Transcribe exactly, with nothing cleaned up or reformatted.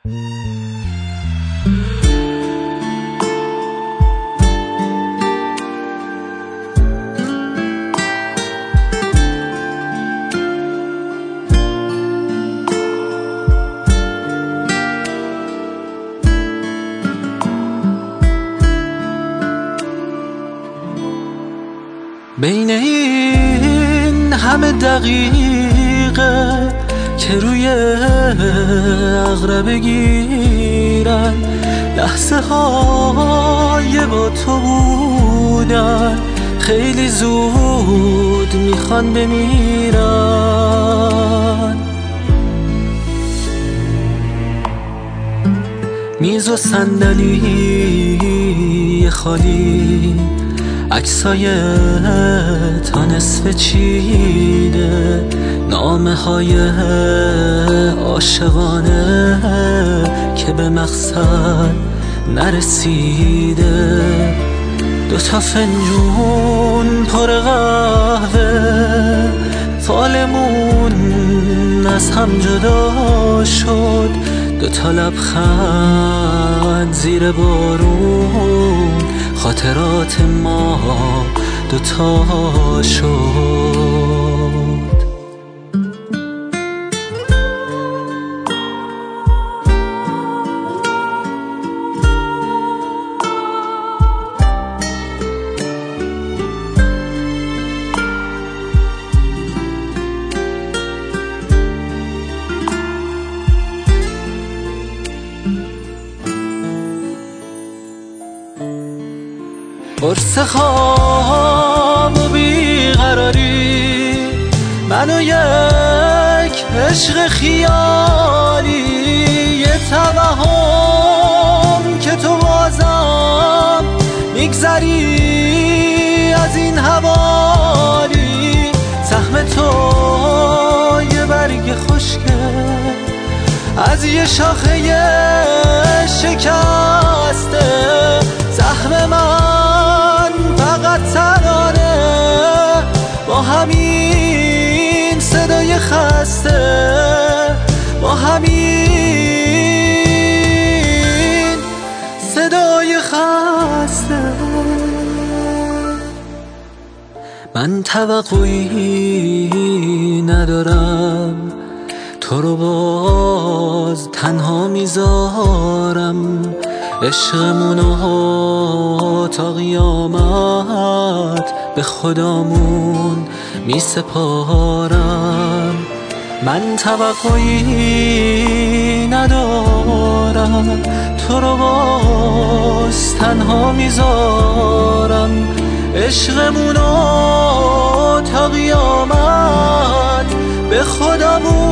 بین این همه دقیقه که روی عقربه گیرن، لحظه های با تو بودن خیلی زود میخوان بمیرن. میز و صندلی خالی، عکسای تا نصف چیده، نامه های عاشقانه که به مقصد نرسیده، دوتا فنجون پر قهوه، فالمون از هم جدا شد، دوتا لبخند زیر بارون، خاطرات ما دوتا شد. قرص خواب و بیقراری، من و یک عشق خیالی، یه توهم که تو بازم میگذری از این حوالی، سهم تو یه برگ خشکه از یه شاخه شکسته، زخم من فقط ترانه با همین صدای خسته، با همین صدای خسته. من توقعی ندارم، تو رو باز تنها میذارم، عشقمونو تا قیامت به خدامون می سپارم. من توقعی ندارم، تو رو باز تنها میذارم، عشقمونو تا قیامت به خدامون